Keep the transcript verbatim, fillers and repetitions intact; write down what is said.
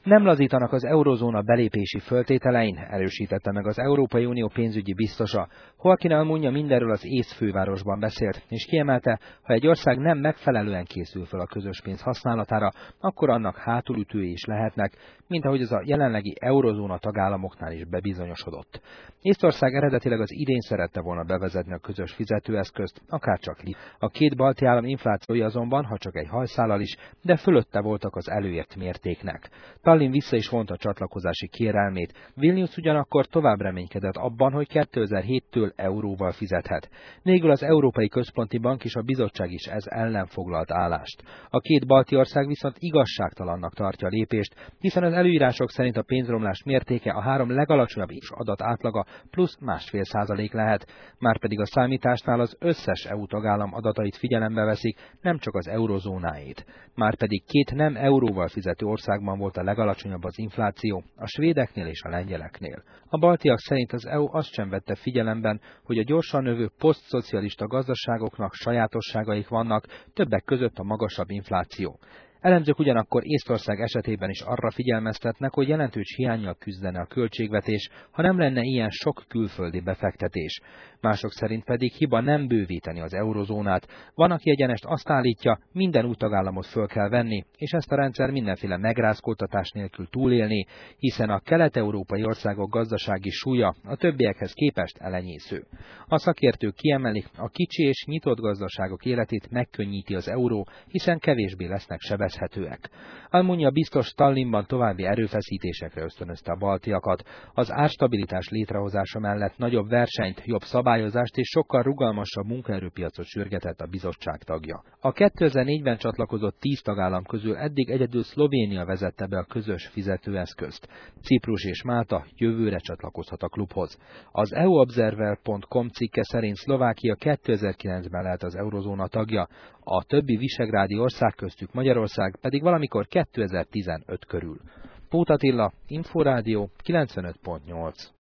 Nem lazítanak az eurozóna belépési föltételein, erősítette meg az Európai Unió pénzügyi biztosa. Joaquín Almunia mindenről az ÉSZ fővárosban beszélt, és kiemelte, ha egy ország nem megfelelően készül fel a közös pénz használatára, akkor annak hátulütői is lehetnek, mint ahogy az a jelenlegi eurozóna tagállamoknál is bebizonyosodott. Észtország eredetileg az idén szerette volna bevezetni a közös fizetőeszközt, akárcsak li. A két balti állam inflációja azonban, ha csak egy hajszállal is, de fölötte voltak az előírt mértéknek. Tallinn vissza is vonta a csatlakozási kérelmét, Vilnius ugyanakkor tovább reménykedett abban, hogy kétezer-héttől euróval fizethet. Végül az Európai Központi Bank és a bizottság is ez ellen foglalt állást. A két balti ország viszont igazságtalannak tartja a lépést, hiszen az előírások szerint a pénzromlás mértéke a három legalacsonyabb is adat átlaga plusz másfél százalék lehet, márpedig a számításnál az összes é u tagállam adatait figyelembe veszik, nem csak az eurozónáét. Márpedig két nem euróval fizető országban volt a legalacsonyabb az infláció, a svédeknél és a lengyeleknél. A baltiak szerint az é u azt sem vette figyelemben, hogy a gyorsan növő posztszocialista gazdaságoknak sajátosságaik vannak, többek között a magasabb infláció. Elemzők ugyanakkor Észtország esetében is arra figyelmeztetnek, hogy jelentős hiánnyal küzdene a költségvetés, ha nem lenne ilyen sok külföldi befektetés. Mások szerint pedig hiba nem bővíteni az eurozónát. Van, aki egyenest azt állítja, minden új tagállamot föl kell venni, és ezt a rendszer mindenféle megrázkódtatás nélkül túlélni, hiszen a kelet-európai országok gazdasági súlya a többiekhez képest elenyésző. A szakértők kiemelik, a kicsi és nyitott gazdaságok életét megkönnyíti az euró, hiszen kevésbé lesznek sebezhetőek. Almunia biztos Tallinnban további erőfeszítésekre ösztönözte a baltiakat. Az árstabilitás létrehozása mellett nagyobb versenyt, jobb szabályozást és sokkal rugalmasabb munkaerőpiacot sürgetett a bizottság tagja. A kétezer-négyben csatlakozott tíz tagállam közül eddig egyedül Szlovénia vezette be a közös fizetőeszközt. Ciprus és Málta jövőre csatlakozhat a klubhoz. Az e u observer pont com cikke szerint Szlovákia kétezer-kilencben lehet az eurozóna tagja, a többi visegrádi ország köztük Magyarország pedig valamikor kétezer-tizenöt körül. Póth Attila, Inforádió kilencvenöt pont nyolc.